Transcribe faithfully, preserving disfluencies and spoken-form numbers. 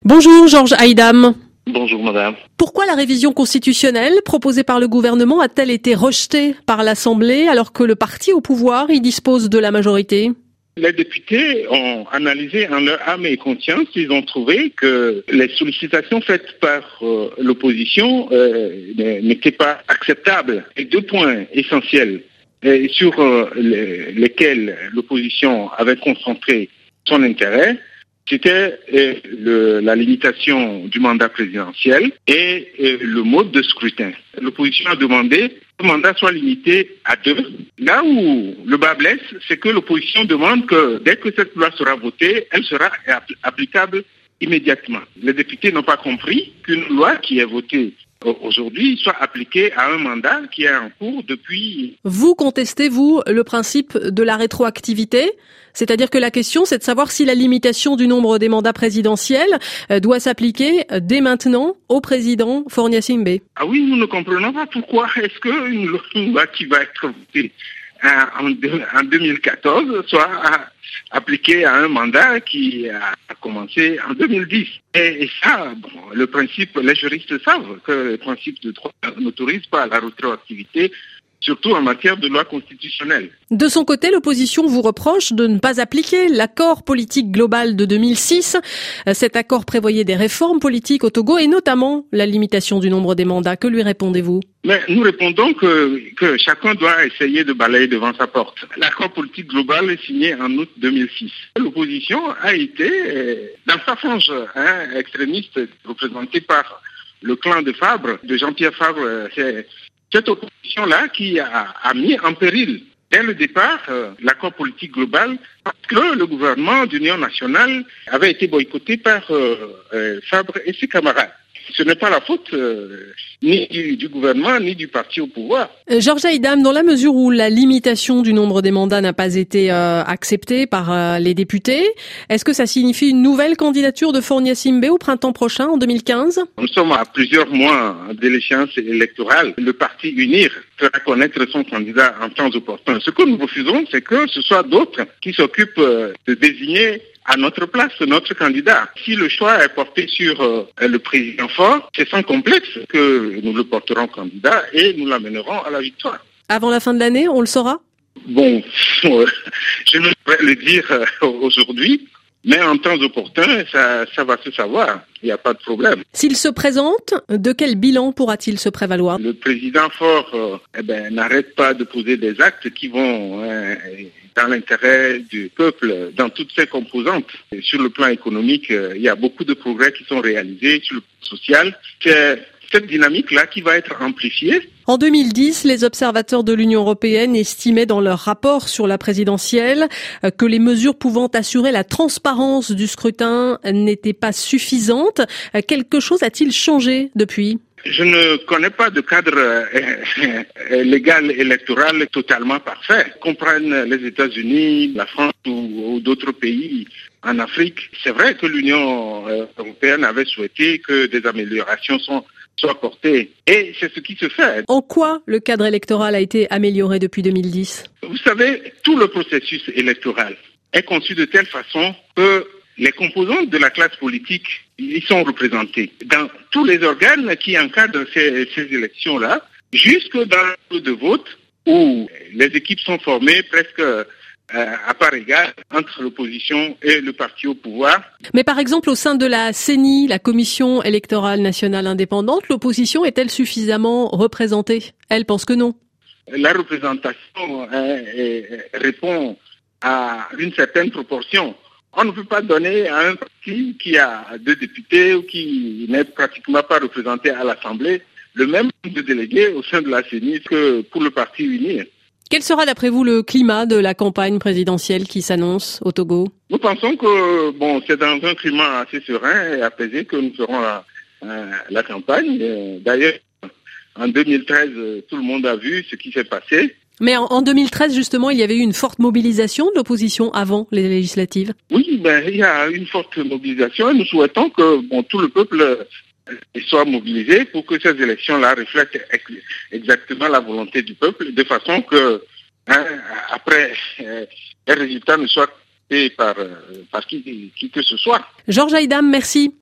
Bonjour Georges Haïdam. Bonjour madame. Pourquoi la révision constitutionnelle proposée par le gouvernement a-t-elle été rejetée par l'Assemblée alors que le parti au pouvoir y dispose de la majorité ? Les députés ont analysé en leur âme et conscience, ils ont trouvé que les sollicitations faites par euh, l'opposition euh, n'étaient pas acceptables. Et deux points essentiels et sur euh, les, lesquels l'opposition avait concentré son intérêt, c'était euh, le, la limitation du mandat présidentiel et euh, le mode de scrutin. L'opposition a demandé que le mandat soit limité à deux. Là où le bas blesse, c'est que l'opposition demande que dès que cette loi sera votée, elle sera app- applicable immédiatement. Les députés n'ont pas compris qu'une loi qui est votée aujourd'hui soit appliquée à un mandat qui est en cours depuis... Vous contestez, vous, le principe de la rétroactivité ? C'est-à-dire que la question, c'est de savoir si la limitation du nombre des mandats présidentiels doit s'appliquer dès maintenant au président Faure Gnassingbé. Ah oui, nous ne comprenons pas pourquoi est-ce qu'une loi qui va être votée en deux mille quatorze soit appliquée à un mandat qui a commencé en deux mille dix. Et, et ça, bon, le principe, les juristes savent que le principe de droit n'autorise pas la rétroactivité, surtout en matière de loi constitutionnelle. De son côté, l'opposition vous reproche de ne pas appliquer l'accord politique global de deux mille six. Cet accord prévoyait des réformes politiques au Togo et notamment la limitation du nombre des mandats. Que lui répondez-vous ? Mais nous répondons que, que chacun doit essayer de balayer devant sa porte. L'accord politique global est signé en août deux mille six. L'opposition a été, dans sa frange hein, extrémiste, représentée par le clan de Fabre, de Jean-Pierre Fabre, c'est cette opposition-là qui a, a mis en péril, dès le départ, euh, l'accord politique global, parce que le gouvernement d'union nationale avait été boycotté par euh, euh, Fabre et ses camarades. Ce n'est pas la faute euh, ni du, du gouvernement, ni du parti au pouvoir. Euh, Georges Haïdam, dans la mesure où la limitation du nombre des mandats n'a pas été euh, acceptée par euh, les députés, est-ce que ça signifie une nouvelle candidature de Faure Gnassingbé au printemps prochain, en deux mille quinze ? Nous sommes à plusieurs mois de l'échéance électorale. Le parti UNIR fera connaître son candidat en temps opportun. Ce que nous refusons, c'est que ce soit d'autres qui s'occupent euh, de désigner à notre place notre candidat. Si le choix est porté sur euh, le président Faure, c'est sans complexe que nous le porterons candidat et nous l'amènerons à la victoire. Avant la fin de l'année, on le saura ? Bon, euh, je ne pourrais le dire euh, aujourd'hui, mais en temps opportun, ça, ça va se savoir. Il n'y a pas de problème. S'il se présente, de quel bilan pourra-t-il se prévaloir ? Le président Faure euh, eh ben, n'arrête pas de poser des actes qui vont euh, dans l'intérêt du peuple, dans toutes ses composantes. Et sur le plan économique, euh, il y a beaucoup de progrès qui sont réalisés. Sur le plan social, c'est cette dynamique-là qui va être amplifiée. En deux mille dix, les observateurs de l'Union européenne estimaient dans leur rapport sur la présidentielle que les mesures pouvant assurer la transparence du scrutin n'étaient pas suffisantes. Quelque chose a-t-il changé depuis ? Je ne connais pas de cadre euh, légal électoral totalement parfait. Comprennent les États-Unis, la France ou, ou d'autres pays en Afrique. C'est vrai que l'Union européenne avait souhaité que des améliorations soient soit portée. Et c'est ce qui se fait. En quoi le cadre électoral a été amélioré depuis deux mille dix ? Vous savez, tout le processus électoral est conçu de telle façon que les composantes de la classe politique y sont représentées dans tous les organes qui encadrent ces, ces élections-là, jusque dans le de vote où les équipes sont formées presque Euh, à part égale entre l'opposition et le parti au pouvoir. Mais par exemple, au sein de la C E N I, la Commission électorale nationale indépendante, l'opposition est-elle suffisamment représentée ? Elle pense que non. La représentation hein, est, répond à une certaine proportion. On ne peut pas donner à un parti qui a deux députés ou qui n'est pratiquement pas représenté à l'Assemblée le même nombre de délégués au sein de la C E N I que pour le parti uni. Quel sera d'après vous le climat de la campagne présidentielle qui s'annonce au Togo ? Nous pensons que bon, c'est dans un climat assez serein et apaisé que nous ferons la, euh, la campagne. D'ailleurs, en deux mille treize, tout le monde a vu ce qui s'est passé. Mais en, en deux mille treize, justement, il y avait eu une forte mobilisation de l'opposition avant les législatives. Oui, ben, il y a une forte mobilisation et nous souhaitons que bon, tout le peuple soit mobilisé pour que ces élections-là reflètent exactement la volonté du peuple, de façon que, hein, après, euh, les résultats ne soient faits par, par qui, qui que ce soit. Georges Haïdam, merci.